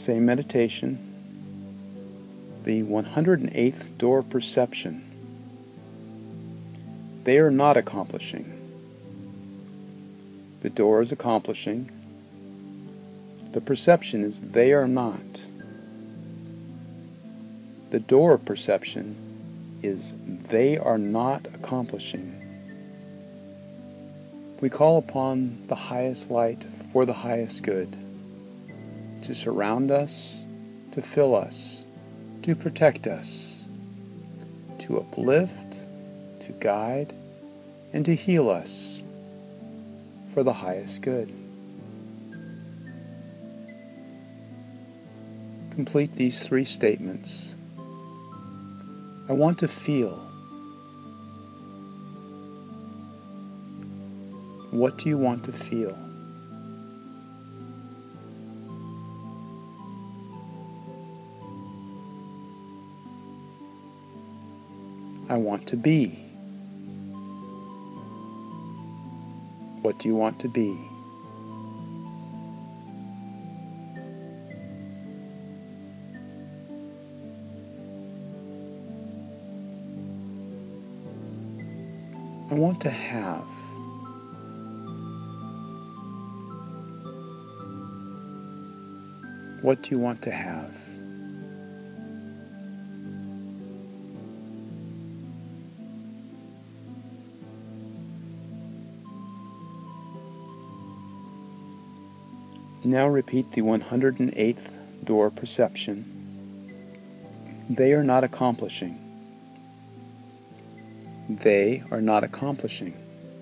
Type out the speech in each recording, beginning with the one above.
Same meditation. The 108th door perception. They are not accomplishing. The door is accomplishing. The perception is they are not. The door of perception is they are not accomplishing. We call upon the highest light for the highest good, to surround us, to fill us, to protect us, to uplift, to guide, and to heal us for the highest good. Complete these 3 statements. I want to feel. What do you want to feel? I want to be. What do you want to be? I want to have. What do you want to have? Now repeat the 108th door perception. They are not accomplishing. They are not accomplishing.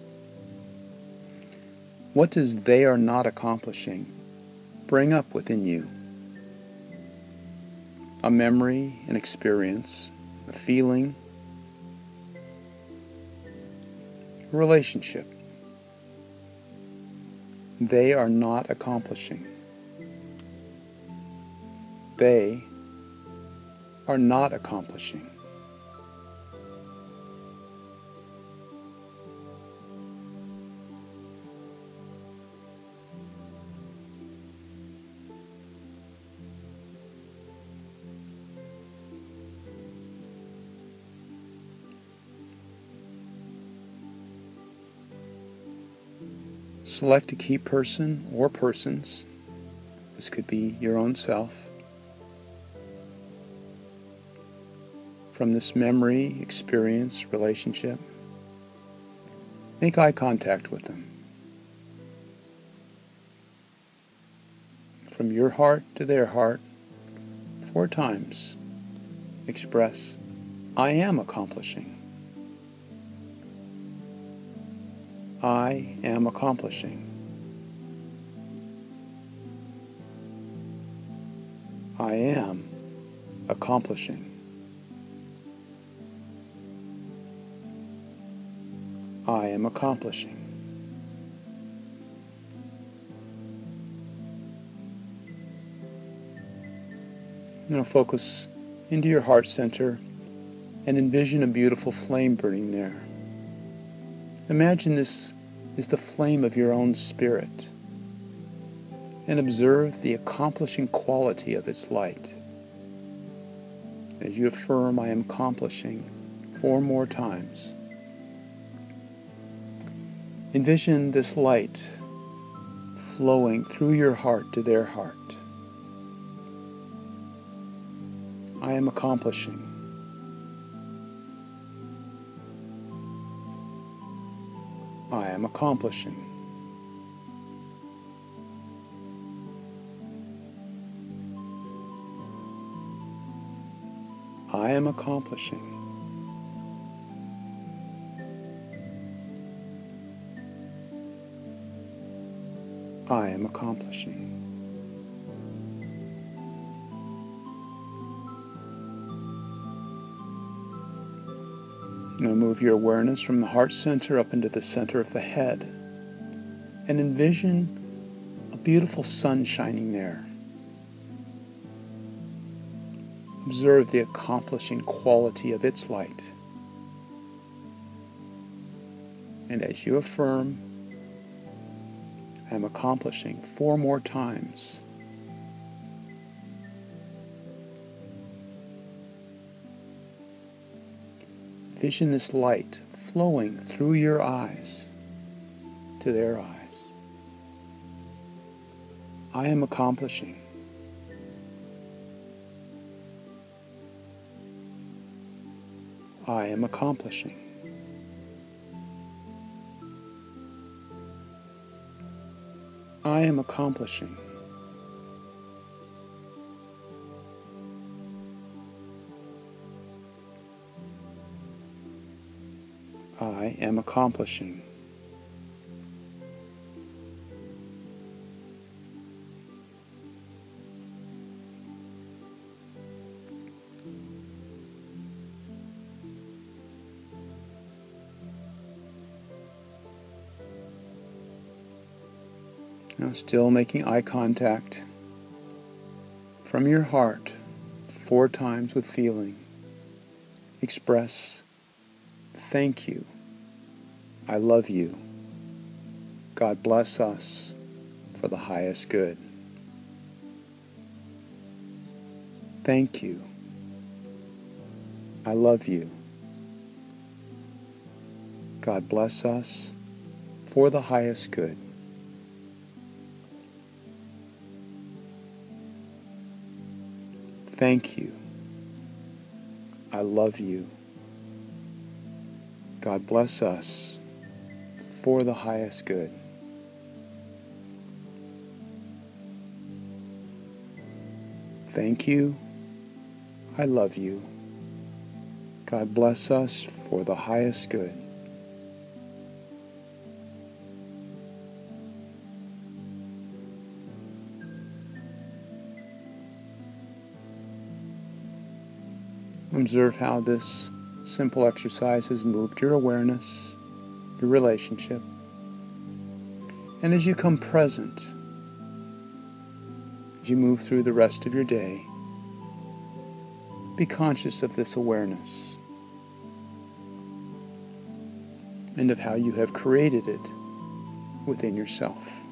What does they are not accomplishing bring up within you? A memory, an experience, a feeling, a relationship. They are not accomplishing. They are not accomplishing. Select a key person or persons. This could be your own self. From this memory, experience, relationship, make eye contact with them. From your heart to their heart, 4 times, express, I am accomplishing. I am accomplishing. I am accomplishing. I am accomplishing. Now focus into your heart center and envision a beautiful flame burning there. Imagine this is the flame of your own spirit, and observe the accomplishing quality of its light. As you affirm, I am accomplishing 4 more times. Envision this light flowing through your heart to their heart. I am accomplishing. I am accomplishing. I am accomplishing. I am accomplishing. Now move your awareness from the heart center up into the center of the head and envision a beautiful sun shining there. Observe the accomplishing quality of its light. And as you affirm, I am accomplishing 4 more times. Vision this light flowing through your eyes to their eyes. I am accomplishing. I am accomplishing. I am accomplishing. I am accomplishing. Now still making eye contact from your heart 4 times with feeling. Express, thank you, I love you, God bless us for the highest good. Thank you, I love you, God bless us for the highest good. Thank you, I love you, God bless us for the highest good. Thank you, I love you, God bless us for the highest good. Observe how this simple exercise has moved your awareness, your relationship. And as you come present, as you move through the rest of your day, be conscious of this awareness and of how you have created it within yourself.